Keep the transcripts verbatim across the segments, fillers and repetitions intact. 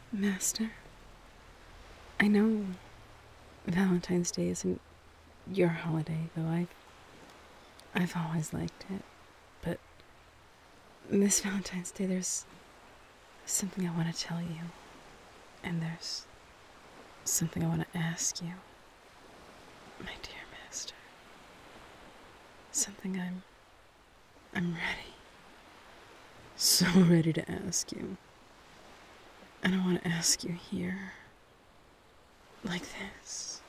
Master, I know Valentine's Day isn't your holiday, though I've, I've always liked it. But this Valentine's Day, there's something I want to tell you. And there's something I want to ask you. My dear Master. Something I'm... I'm ready. So ready to ask you. And I want to ask you here. Like this.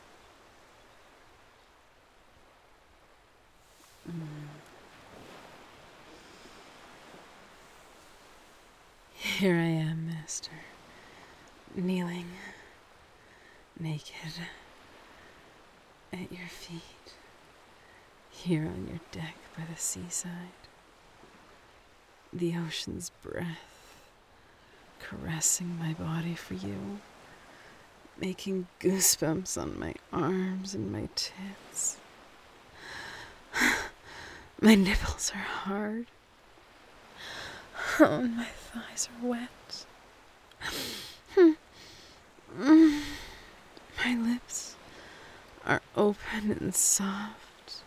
Mm. Here I am, Master. Kneeling. Naked. At your feet. Here on your deck by the seaside. The ocean's breath. Caressing my body for you. Making goosebumps on my arms and my tits. My nipples are hard. Oh, and my thighs are wet. My lips are open and soft.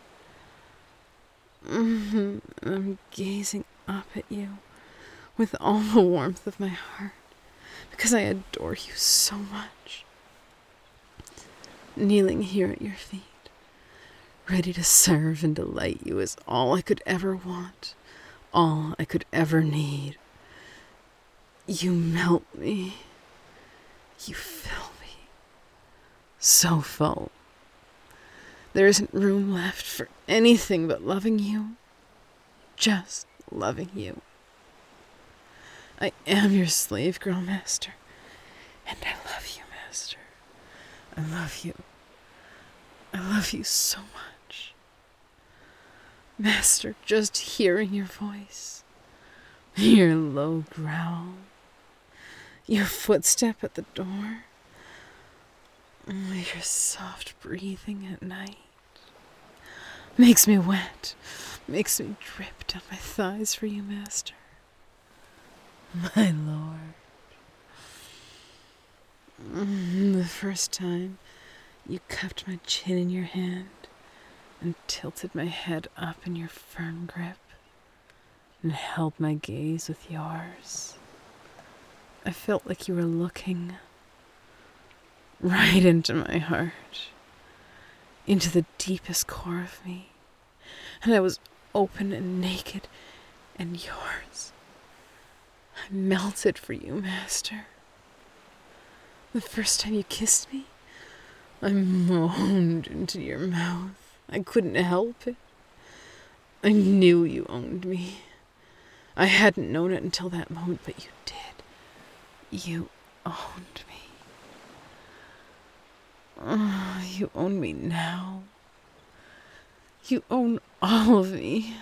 And I'm gazing up at you with all the warmth of my heart because I adore you so much. Kneeling here at your feet, ready to serve and delight you is all I could ever want, all I could ever need. You melt me. You fill me. So full. There isn't room left for anything but loving you. Just loving you. I am your slave girl, Master. And I love you, Master. I love you. I love you so much. Master, just hearing your voice, your low growl, your footstep at the door, your soft breathing at night, makes me wet, makes me drip down my thighs for you, Master. My Lord. The first time you cupped my chin in your hand and tilted my head up in your firm grip and held my gaze with yours, I felt like you were looking right into my heart, into the deepest core of me, and I was open and naked and yours. I melted for you, Master. The first time you kissed me, I moaned into your mouth. I couldn't help it. I knew you owned me. I hadn't known it until that moment, but you did. You owned me. Oh, you own me now. You own all of me.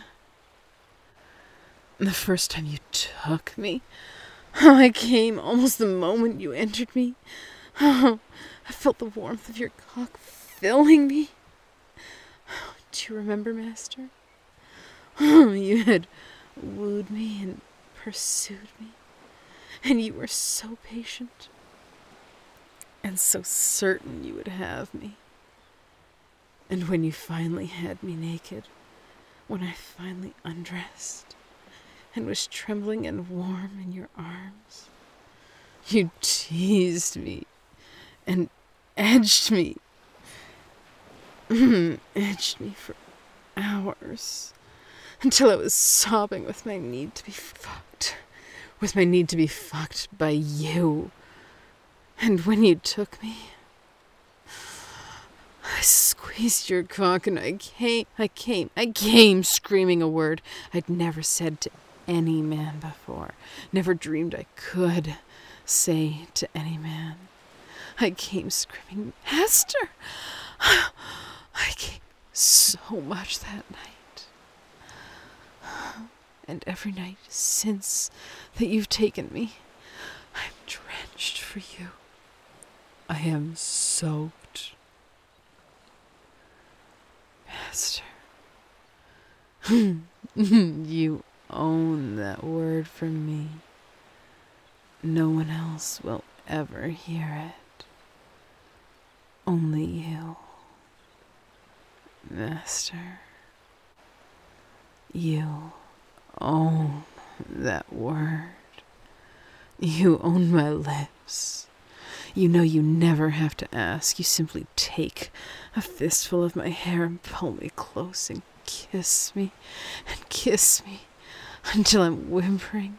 The first time you took me, I came almost the moment you entered me. Oh, I felt the warmth of your cock filling me. Do you remember, Master? Oh, you had wooed me and pursued me, and you were so patient and so certain you would have me. And when you finally had me naked, when I finally undressed and was trembling and warm in your arms, you teased me and edged me, edged me for hours, until I was sobbing with my need to be fucked, with my need to be fucked by you. And when you took me, I squeezed your cock and I came, I came, I came screaming a word I'd never said to any man before, never dreamed I could say to any man. I came screaming, Master! I came so much that night. And every night since that you've taken me, I'm drenched for you. I am soaked. Master. You own that word from me. No one else will ever hear it. Only you, Master. You own that word. You own my lips. You know you never have to ask. You simply take a fistful of my hair and pull me close and kiss me and kiss me until I'm whimpering.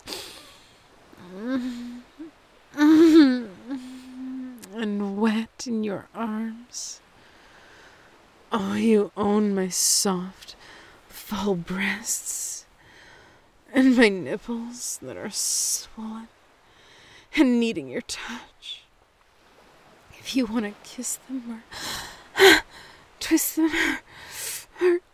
And wet in your arms. Oh, you own my soft, full breasts and my nipples that are swollen and needing your touch. If you want to kiss them or twist them or, or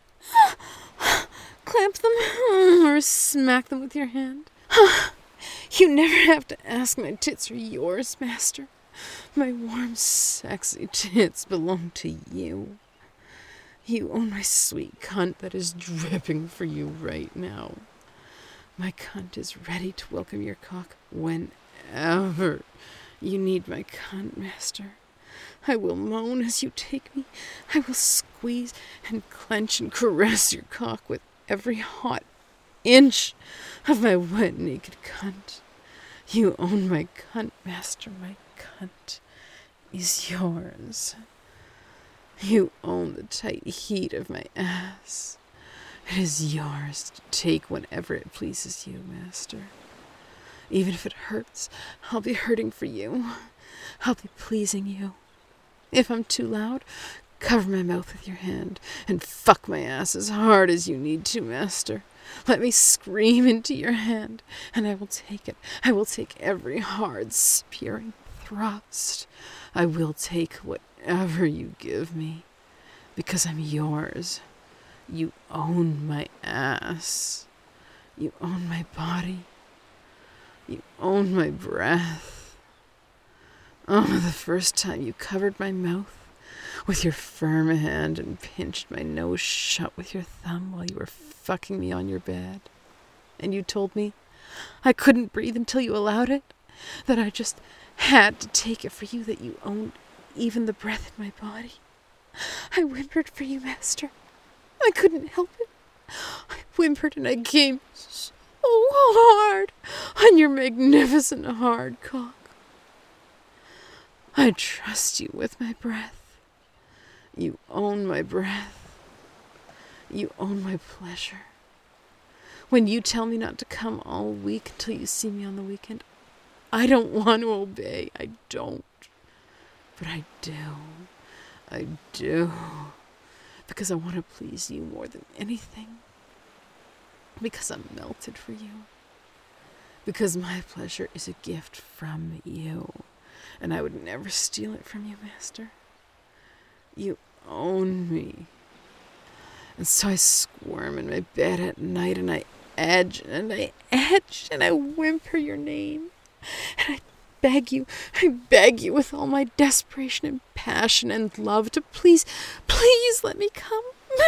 clamp them or smack them with your hand, you never have to ask. My tits are yours, Master. My warm, sexy tits belong to you. You own my sweet cunt that is dripping for you right now. My cunt is ready to welcome your cock whenever you need my cunt, Master. I will moan as you take me. I will squeeze and clench and caress your cock with every hot inch of my wet, naked cunt. You own my cunt, Master. My cunt is yours. You own the tight heat of my ass. It is yours to take whenever it pleases you, Master. Even if it hurts, I'll be hurting for you. I'll be pleasing you. If I'm too loud, cover my mouth with your hand and fuck my ass as hard as you need to, Master. Let me scream into your hand, and I will take it. I will take every hard, spearing thrust. I will take whatever you give me, because I'm yours. You own my ass. You own my body. You own my breath. Oh, the first time you covered my mouth with your firm hand and pinched my nose shut with your thumb while you were fucking me on your bed. And you told me I couldn't breathe until you allowed it, that I just had to take it for you, that you owned even the breath in my body. I whimpered for you, Master. I couldn't help it. I whimpered and I came so hard on your magnificent hard cock. I trust you with my breath. You own my breath. You own my pleasure. When you tell me not to come all week until you see me on the weekend, I don't want to obey. I don't. But I do. I do. Because I want to please you more than anything. Because I'm melted for you. Because my pleasure is a gift from you. And I would never steal it from you, Master. You own me. And so I squirm in my bed at night and I edge and I edge and I whimper your name. And I beg you, I beg you with all my desperation and passion and love to please, please let me come.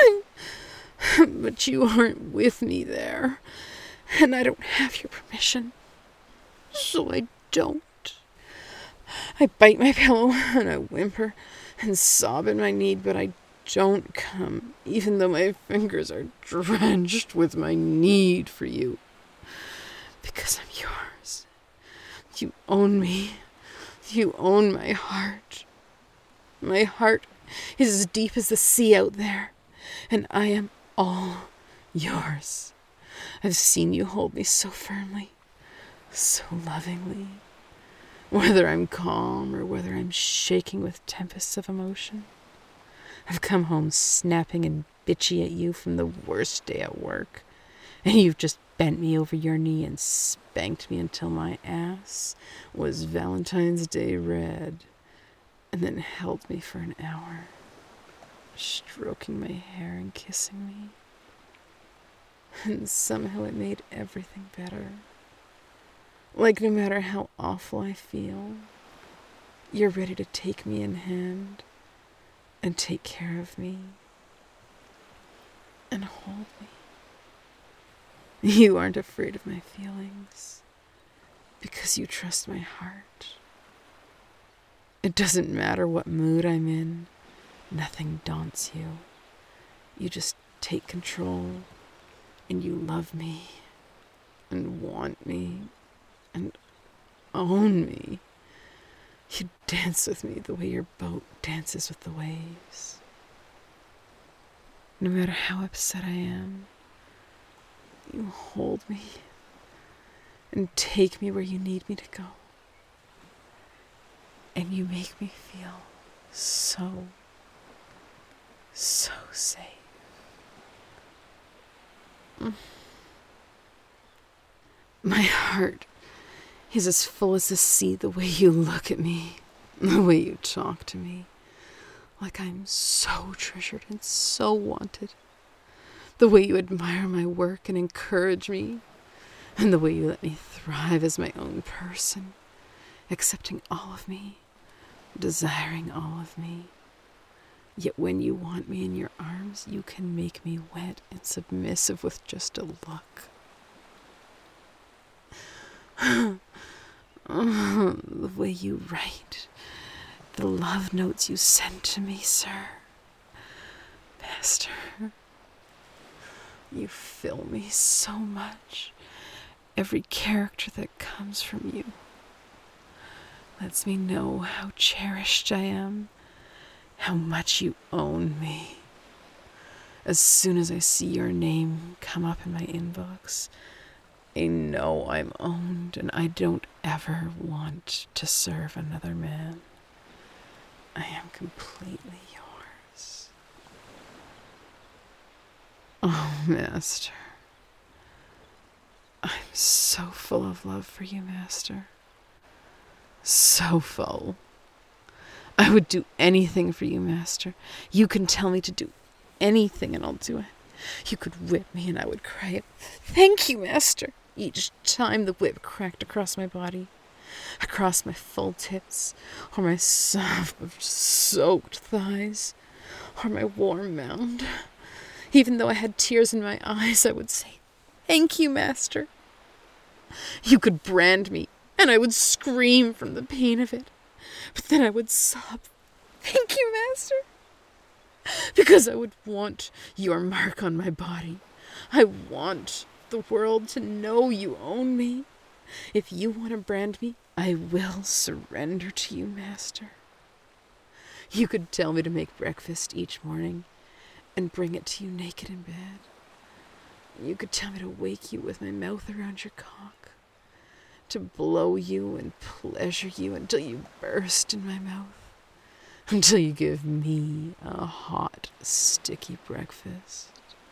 But you aren't with me there. And I don't have your permission. So I don't. I bite my pillow and I whimper and sob in my need, but I don't come, even though my fingers are drenched with my need for you. Because I'm yours. You own me. You own my heart. My heart is as deep as the sea out there, and I am all yours. I've seen you hold me so firmly, so lovingly. Whether I'm calm or whether I'm shaking with tempests of emotion. I've come home snapping and bitchy at you from the worst day at work, and you've just bent me over your knee and spanked me until my ass was Valentine's Day red, and then held me for an hour, stroking my hair and kissing me. And somehow it made everything better. Like no matter how awful I feel, you're ready to take me in hand and take care of me and hold me. You aren't afraid of my feelings because you trust my heart. It doesn't matter what mood I'm in. Nothing daunts you. You just take control, and you love me, and want me, and own me. You dance with me the way your boat dances with the waves. No matter how upset I am, you hold me and take me where you need me to go. And you make me feel so, so safe. My heart is as full as the sea the way you look at me, the way you talk to me, like I'm so treasured and so wanted. The way you admire my work and encourage me, and the way you let me thrive as my own person, accepting all of me, desiring all of me. Yet when you want me in your arms, you can make me wet and submissive with just a look. Oh, the way you write, the love notes you send to me, sir. Master, you fill me so much. Every character that comes from you lets me know how cherished I am, how much you own me. As soon as I see your name come up in my inbox, I know I'm owned, and I don't ever want to serve another man. I am completely yours. Oh, Master. I'm so full of love for you, Master. So full. I would do anything for you, Master. You can tell me to do anything and I'll do it. You could whip me and I would cry out, "Thank you, Master," each time the whip cracked across my body, across my full tits, or my soft, soaked thighs, or my warm mound. Even though I had tears in my eyes, I would say, "Thank you, Master." You could brand me, and I would scream from the pain of it. But then I would sob, "Thank you, Master," because I would want your mark on my body. I want the world to know you own me. If you want to brand me, I will surrender to you, Master. You could tell me to make breakfast each morning and bring it to you naked in bed. You could tell me to wake you with my mouth around your cock, to blow you and pleasure you until you burst in my mouth, until you give me a hot, sticky breakfast.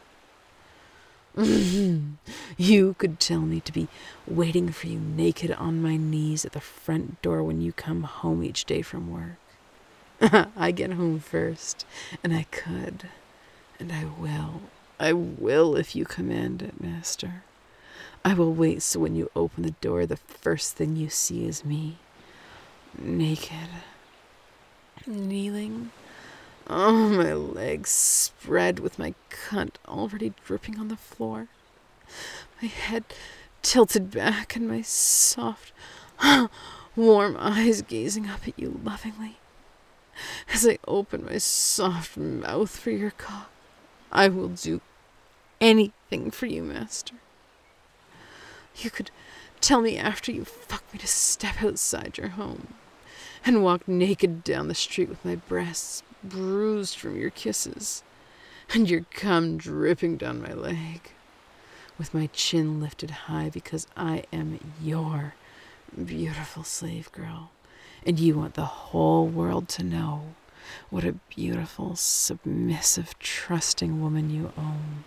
You could tell me to be waiting for you naked on my knees at the front door when you come home each day from work. I get home first, and I could, and I will. I will if you command it, Master. I will wait so when you open the door, the first thing you see is me, naked, kneeling. Oh, my legs spread with my cunt already dripping on the floor. My head tilted back and my soft, warm eyes gazing up at you lovingly. As I open my soft mouth for your cock, I will do anything for you, Master. You could tell me after you fuck me to step outside your home and walk naked down the street with my breasts bruised from your kisses and your cum dripping down my leg, with my chin lifted high because I am your beautiful slave girl, and you want the whole world to know what a beautiful, submissive, trusting woman you own.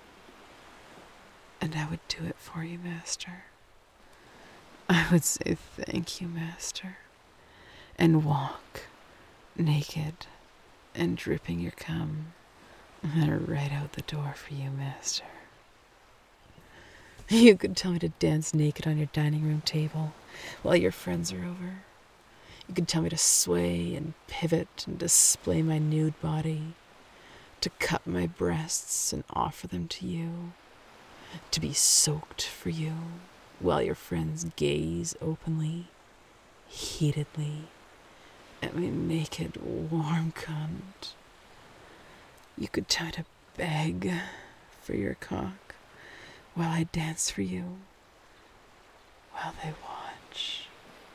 And I would do it for you, Master. I would say thank you, Master, and walk naked and dripping your cum and right out the door for you, Master. You could tell me to dance naked on your dining room table while your friends are over. You could tell me to sway and pivot and display my nude body, to cut my breasts and offer them to you, to be soaked for you while your friends gaze openly, heatedly, and at my naked, warm cunt. You could try to beg for your cock while I dance for you, while they watch.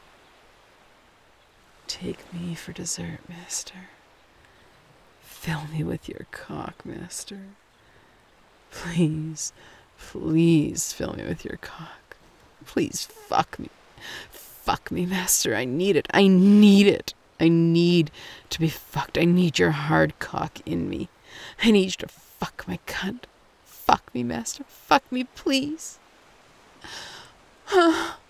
Take me for dessert, master. Fill me with your cock, master. Please, please fill me with your cock. Please fuck me. Fuck me, master. I need it. I need it. I need to be fucked. I need your hard cock in me. I need you to fuck my cunt. Fuck me, master. Fuck me, please. I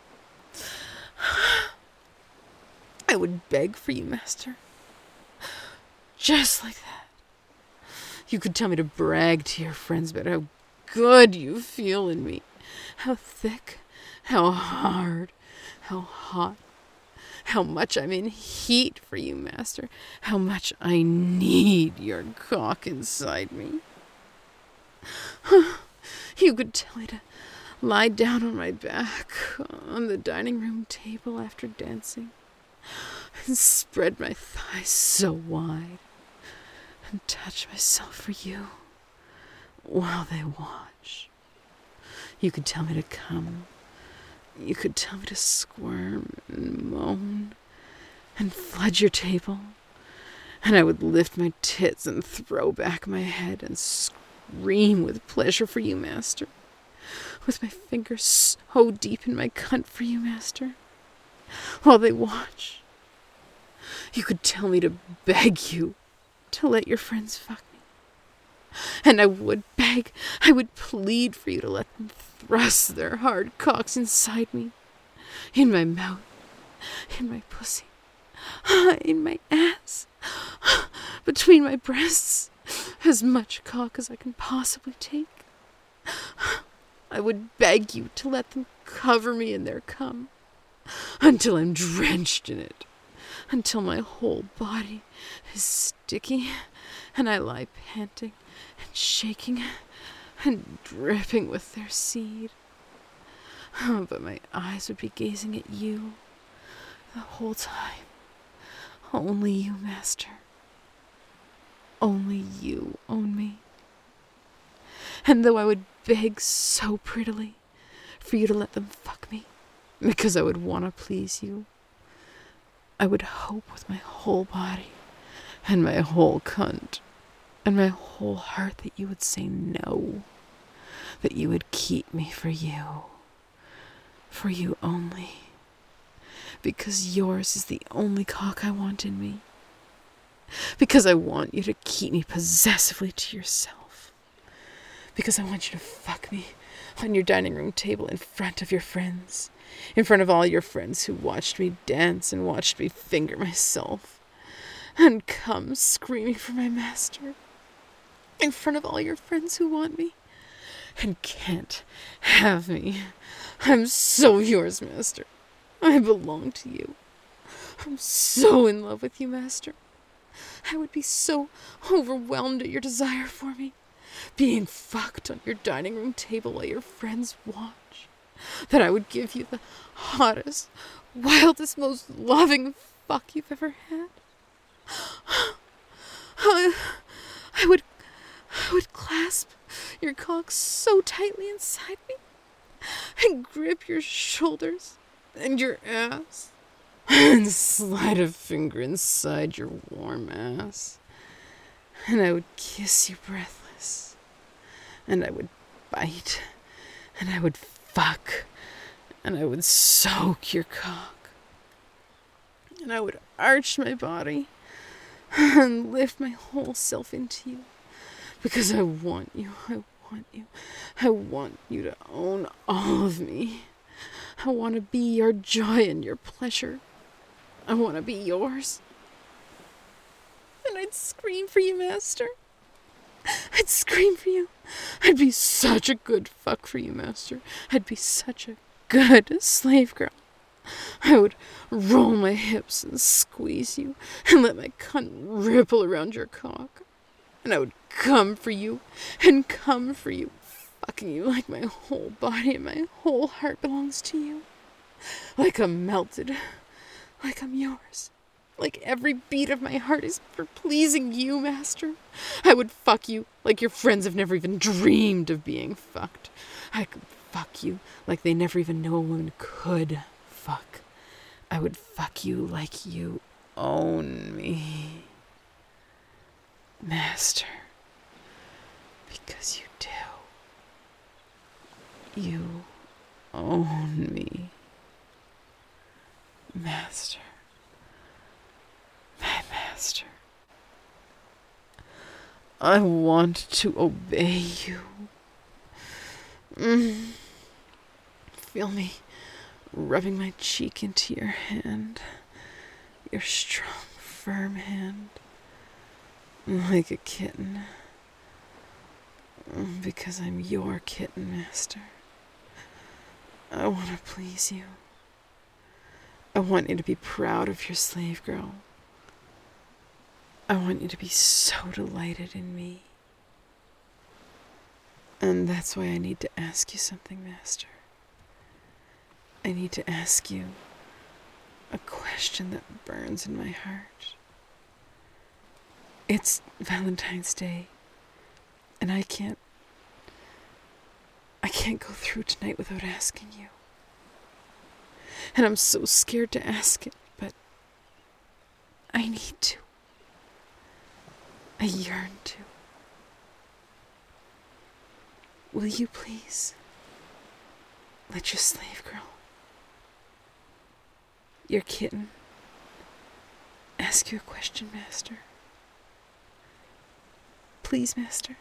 would beg for you, master. Just like that. You could tell me to brag to your friends about how good you feel in me. How thick, how hard, how hot. How much I'm in heat for you, master. How much I need your cock inside me. You could tell me to lie down on my back on the dining room table after dancing and spread my thighs so wide and touch myself for you while they watch. You could tell me to come. You could tell me to squirm and moan and flood your table, and I would lift my tits and throw back my head and scream with pleasure for you, master, with my fingers so deep in my cunt for you, master, while they watch. You could tell me to beg you to let your friends fuck me, and I would beg, I would plead for you to let them thrust their hard cocks inside me, in my mouth, in my pussy, in my ass, between my breasts, as much cock as I can possibly take. I would beg you to let them cover me in their cum until I'm drenched in it, until my whole body is sticky and I lie panting and shaking and dripping with their seed. Oh, but my eyes would be gazing at you the whole time. Only you, master. Only you own me. And though I would beg so prettily for you to let them fuck me, because I would want to please you, I would hope with my whole body and my whole cunt and my whole heart that you would say no, that you would keep me for you, for you only, because yours is the only cock I want in me, because I want you to keep me possessively to yourself, because I want you to fuck me on your dining room table in front of your friends, in front of all your friends who watched me dance and watched me finger myself and come screaming for my master, in front of all your friends who want me and can't have me. I'm so yours, master. I belong to you. I'm so in love with you, master. I would be so overwhelmed at your desire for me, being fucked on your dining room table while your friends watch, that I would give you the hottest, wildest, most loving fuck you've ever had. I, I would, I would clasp your cock so tightly inside me and grip your shoulders and your ass and slide a finger inside your warm ass, and I would kiss you breathless, and I would bite, and I would fuck, and I would soak your cock, and I would arch my body and lift my whole self into you, because I want you, I want you, I want you to own all of me. I want to be your joy and your pleasure. I want to be yours. And I'd scream for you, master. I'd scream for you. I'd be such a good fuck for you, master. I'd be such a good slave girl. I would roll my hips and squeeze you and let my cunt ripple around your cock. And I would come for you and come for you, fucking you like my whole body and my whole heart belongs to you. Like I'm melted, like I'm yours, like every beat of my heart is for pleasing you, master. I would fuck you like your friends have never even dreamed of being fucked. I could fuck you like they never even knew a woman could fuck. I would fuck you like you own me, master, because you do. You own me, master, my master. I want to obey you. Mm. Feel me rubbing my cheek into your hand, your strong, firm hand, like a kitten, because I'm your kitten, master. I want to please you. I want you to be proud of your slave girl. I want you to be so delighted in me. And that's why I need to ask you something, master. I need to ask you a question that burns in my heart. It's Valentine's Day, and I can't, I can't go through tonight without asking you. And I'm so scared to ask it, but I need to. I yearn to. Will you please let your slave girl, your kitten, ask you a question, master? Please, master.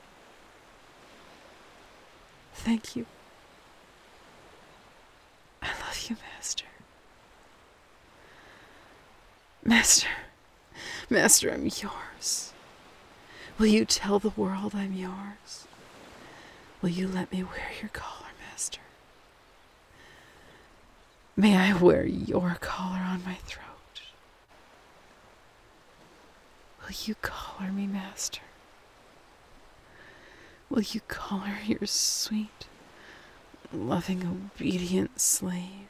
Thank you. I love you, master. Master, master, I'm yours. Will you tell the world I'm yours? Will you let me wear your collar, master? May I wear your collar on my throat? Will you collar me, master? Will you collar your sweet, loving, obedient slave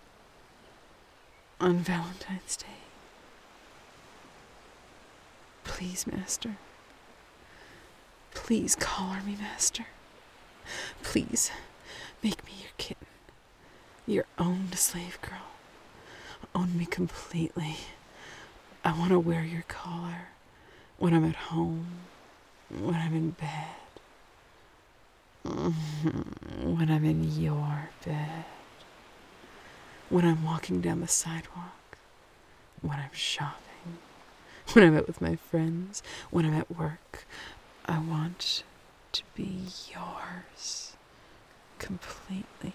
on Valentine's Day? Please, master. Please collar me, master. Please make me your kitten, your own slave girl. Own me completely. I want to wear your collar when I'm at home, when I'm in bed, when I'm in your bed, when I'm walking down the sidewalk, when I'm shopping, when I'm out with my friends, when I'm at work. I want to be yours completely.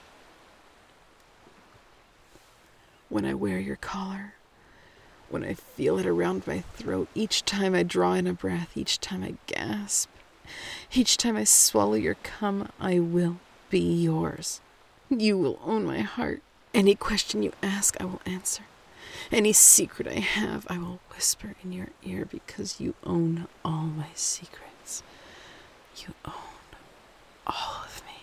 When I wear your collar, when I feel it around my throat, each time I draw in a breath, each time I gasp, each time I swallow your cum, I will be yours. You will own my heart. Any question you ask, I will answer. Any secret I have, I will whisper in your ear, because you own all my secrets. You own all of me.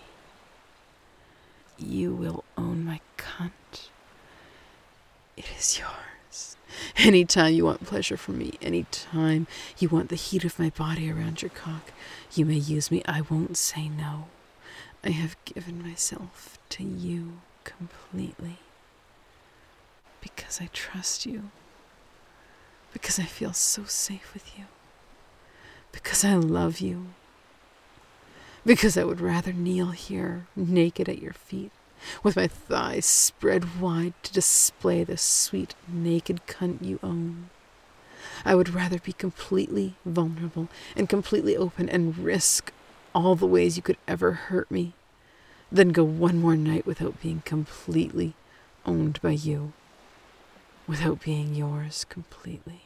You will own my cunt. It is yours. Anytime you want pleasure from me, anytime you want the heat of my body around your cock, you may use me. I won't say no. I have given myself to you completely. Because I trust you. Because I feel so safe with you. Because I love you. Because I would rather kneel here, naked at your feet, with my thighs spread wide to display the sweet, naked cunt you own. I would rather be completely vulnerable and completely open and risk all the ways you could ever hurt me than go one more night without being completely owned by you, without being yours completely.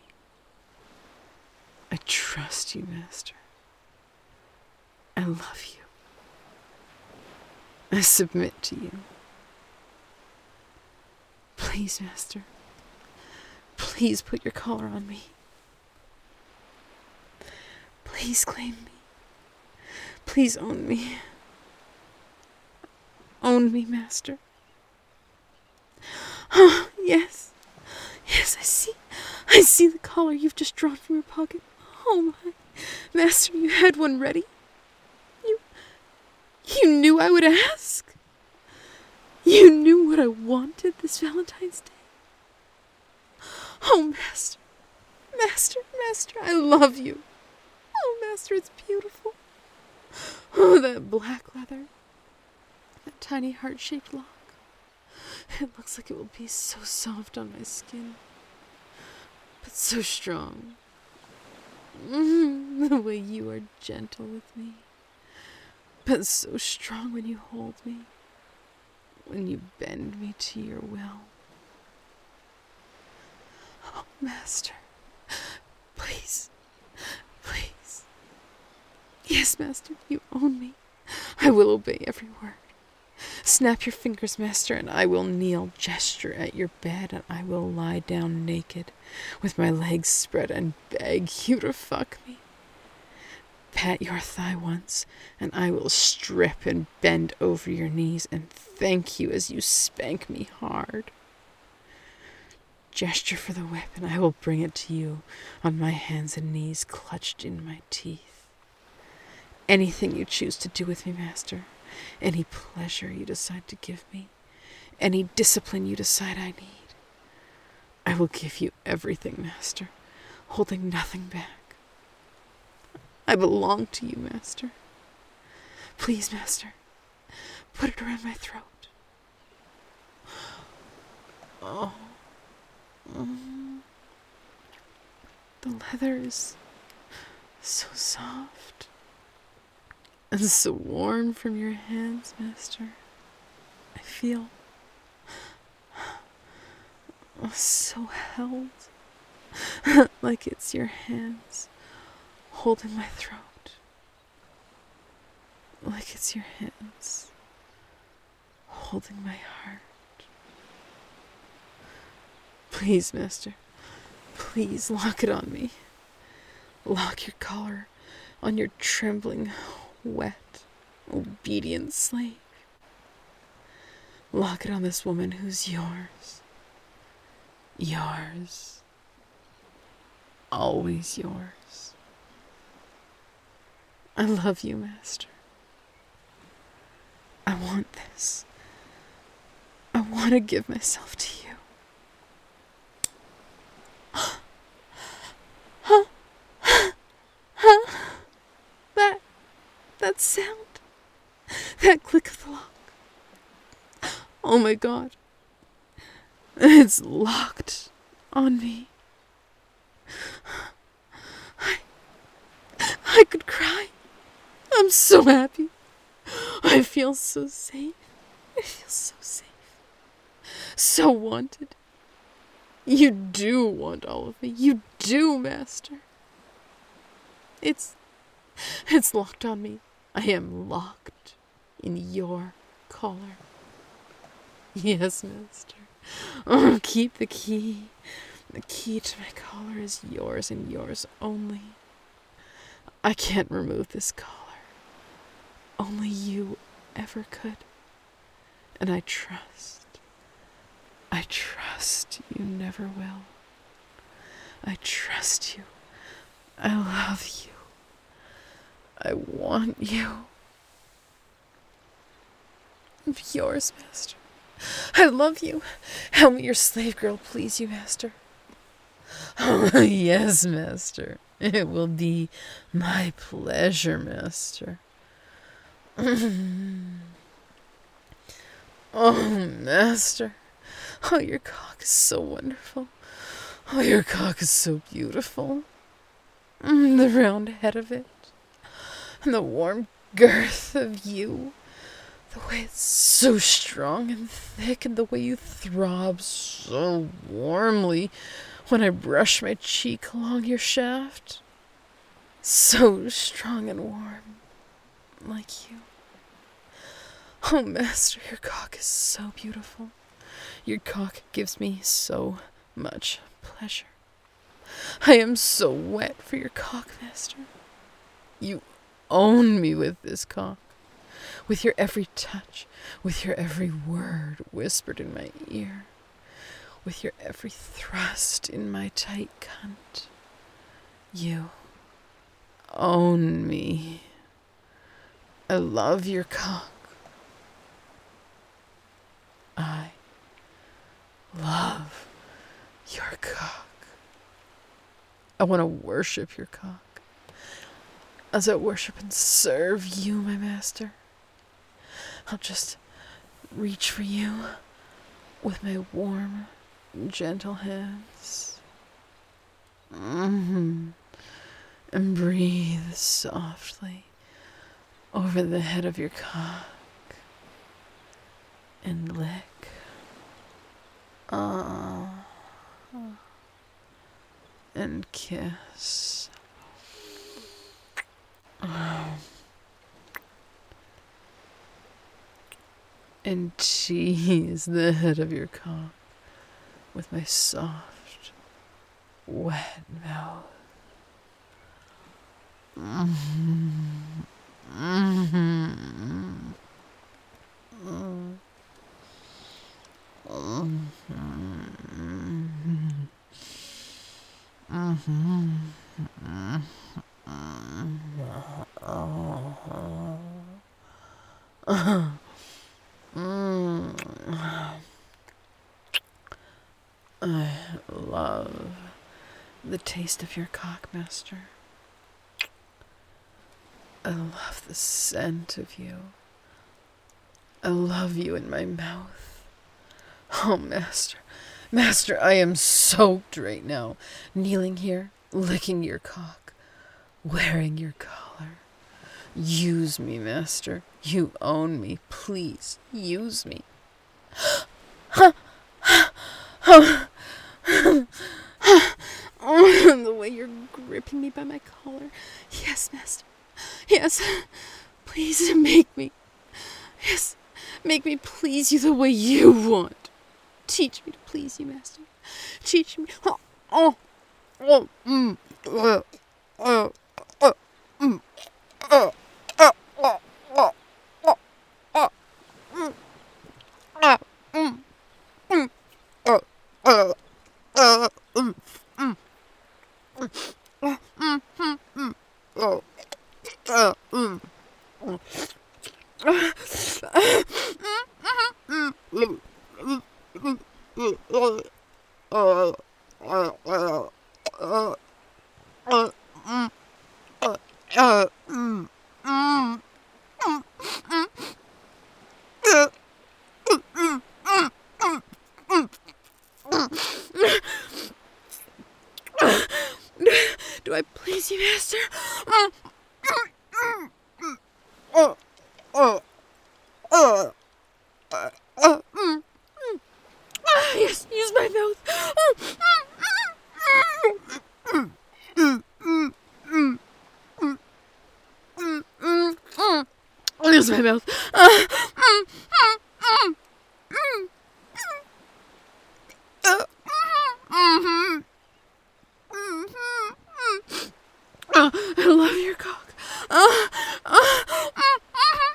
I trust you, master. I love you. I submit to you. Please, master. Please put your collar on me. Please claim me. Please own me. Own me, master. Oh, yes. Yes, I see. I see the collar you've just drawn from your pocket. Oh my, master, you had one ready. You, you knew I would ask. You knew what I wanted this Valentine's Day. Oh, master, master, master, I love you. Oh, master, it's beautiful. Oh, that black leather. That tiny heart-shaped lock. It looks like it will be so soft on my skin. But so strong. Mm, the way you are gentle with me. But so strong when you hold me. When you bend me to your will. Oh, master. Please. Please. Yes, master, you own me. I will obey every word. Snap your fingers, master, and I will kneel, gesture at your bed, and I will lie down naked, with my legs spread, and beg you to fuck me. Pat your thigh once, and I will strip and bend over your knees, and thank you as you spank me hard. Gesture for the whip, and I will bring it to you on my hands and knees, clutched in my teeth. Anything you choose to do with me, master. Any pleasure you decide to give me, any discipline you decide I need, I will give you everything, master, holding nothing back. I belong to you, master. Please, master, put it around my throat. Oh, mm. The leather is so soft. And so warm from your hands, master. I feel so held, like it's your hands holding my throat, like it's your hands holding my heart. Please, master, please lock it on me. Lock your collar on your trembling, wet, obedient slave. Lock it on this woman who's yours. Yours. Always yours. I love you, master. I want this. I want to give myself to you. Huh? Huh? That, that sound. That click of the lock. Oh my God. It's locked on me. I, I could cry. I'm so happy. I feel so safe. I feel so safe. So wanted. You do want all of me. You do, master. It's, it's locked on me. I am locked in your collar. Yes, master. Oh, keep the key. The key to my collar is yours and yours only. I can't remove this collar. Only you ever could. And I trust. I trust you never will. I trust you. I love you. I want you. I'm yours, master. I love you. Help me, your slave girl, please you, master. Oh, yes, master. It will be my pleasure, master. Oh, master. Oh, your cock is so wonderful. Oh, your cock is so beautiful. Mm, the round head of it. And the warm girth of you. The way it's so strong and thick, and the way you throb so warmly when I brush my cheek along your shaft. So strong and warm, like you. Oh, master, your cock is so beautiful. Your cock gives me so much pleasure. I am so wet for your cock, master. You own me with this cock. With your every touch, with your every word whispered in my ear, with your every thrust in my tight cunt. You own me. I love your cock. I love your cock. I want to worship your cock as I worship and serve you, my master. I'll just reach for you with my warm, gentle hands. Mm-hmm. And breathe softly over the head of your cock and lick. Ah. And kiss. Oh. And tease the head of your cock with my soft, wet mouth. Mm-hmm. Mm-hmm. Mm-hmm. Mm-hmm. I love the taste of your cock, master. I love the scent of you. I love you in my mouth. Oh, master, master, I am soaked right now, kneeling here, licking your cock, wearing your collar. Use me, master. You own me. Please, use me. Oh, the way you're gripping me by my collar. Yes, master. Yes. Please make me. Yes. Make me please you the way you want. Teach me to please you, master. Teach me. Oh, oh, oh, mm, uh, uh, uh, mm, uh, uh, uh, uh, uh, uh, mm, uh, mm, mm, uh, uh, uh, mm, mm, mm, uh, mm, mm, mm, uh, uh, mm, mm. Do I please you, master? Oh, oh, oh, uh, uh, mm, mm. Ah, yes, use my mouth. Mm, mm, mm, mm, mm, mm, mm, mm. I'll use my mouth. Uh, mm, mm, mm, mm, uh, mm, mhm, mhm, mm. Uh, I love your cock. Uh, uh, mm, mhm.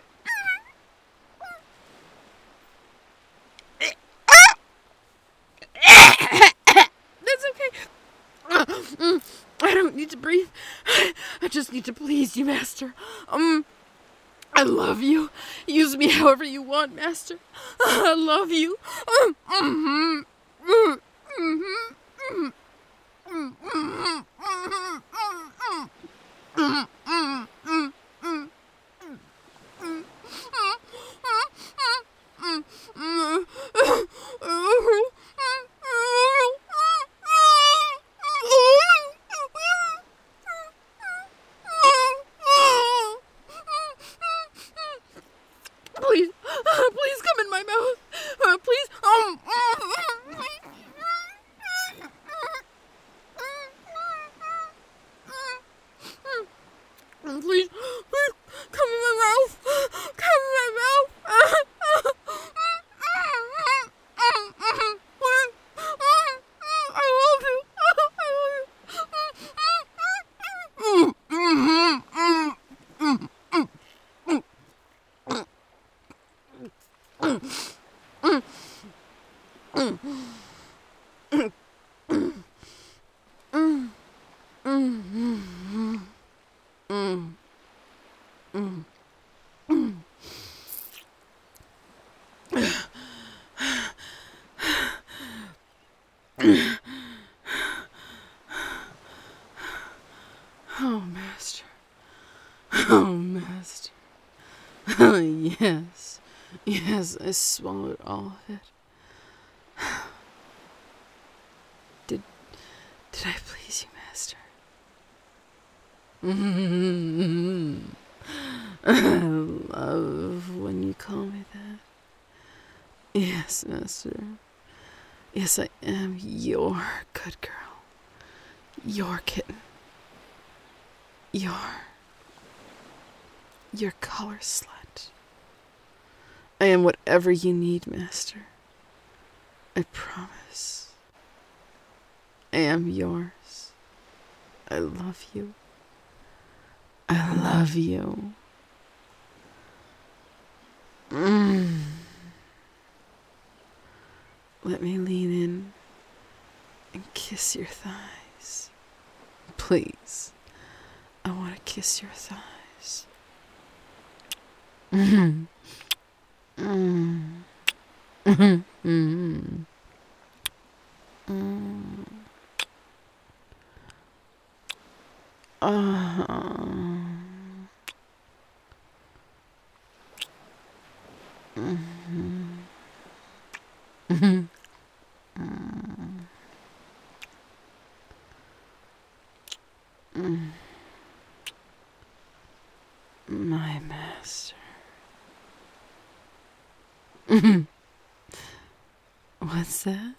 That's okay. Uh, mm, I don't need to breathe. I just need to please you, master. Um, I love you. Use me however you want, master. I love you. Um, mm-hmm. Mm, mm-hmm. Mm, mm, mm, mm, mm, mm, mm, mm, mm, mm, please, please come in my mouth. Uh, please. Um. Oh, master. Oh, master. Oh, yes. Yes, I swallowed all of it. Did did I please you, master? Mm-hmm. I love when you call me that. Yes, master. Yes, I am your good girl. Your kitten. Your... your collar slut. I am whatever you need, master. I promise. I am yours. I love you. I love you. Mm. Let me lean in and kiss your thighs. Please. I want to kiss your thighs. Mm. Mm. Mm. Mm. Mm. Uh. Mm-hmm. Mm-hmm. Mm. Mm. My master. Mm. What's that?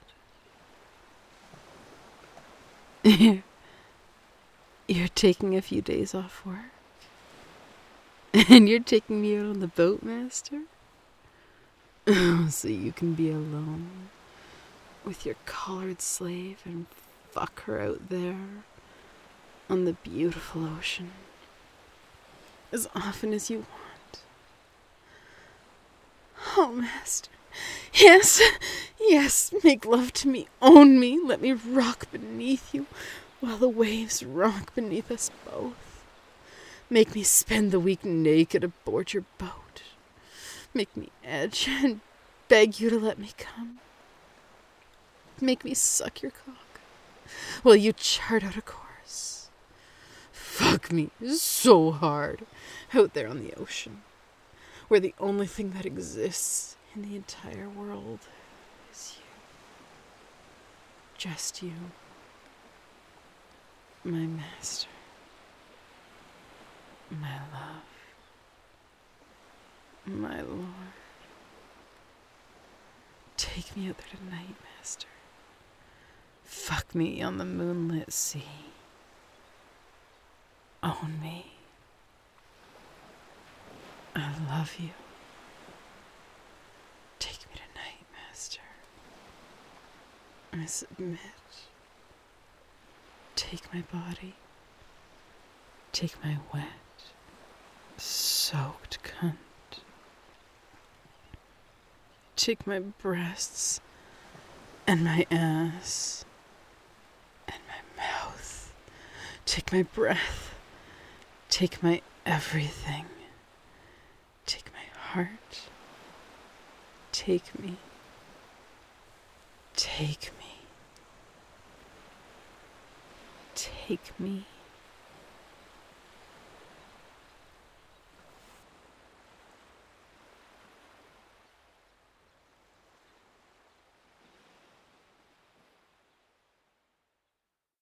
You're, you're taking a few days off work? And you're taking me out on the boat, master? So you can be alone with your collared slave and fuck her out there on the beautiful ocean as often as you want. Oh, master. Yes, yes, make love to me, own me, let me rock beneath you while the waves rock beneath us both. Make me spend the week naked aboard your boat. Make me edge and beg you to let me come. Make me suck your cock while you chart out a course. Fuck me so hard out there on the ocean, where the only thing that exists in the entire world is you. Just you. My master. My love. My lord. Take me out there tonight, master. Fuck me on the moonlit sea. Own me. I love you. Take me tonight, master. I submit. Take my body. Take my wet, soaked cunt. Take my breasts and my ass and my mouth. Take my breath. Take my everything. Take my heart. Take me. Take me. Take me.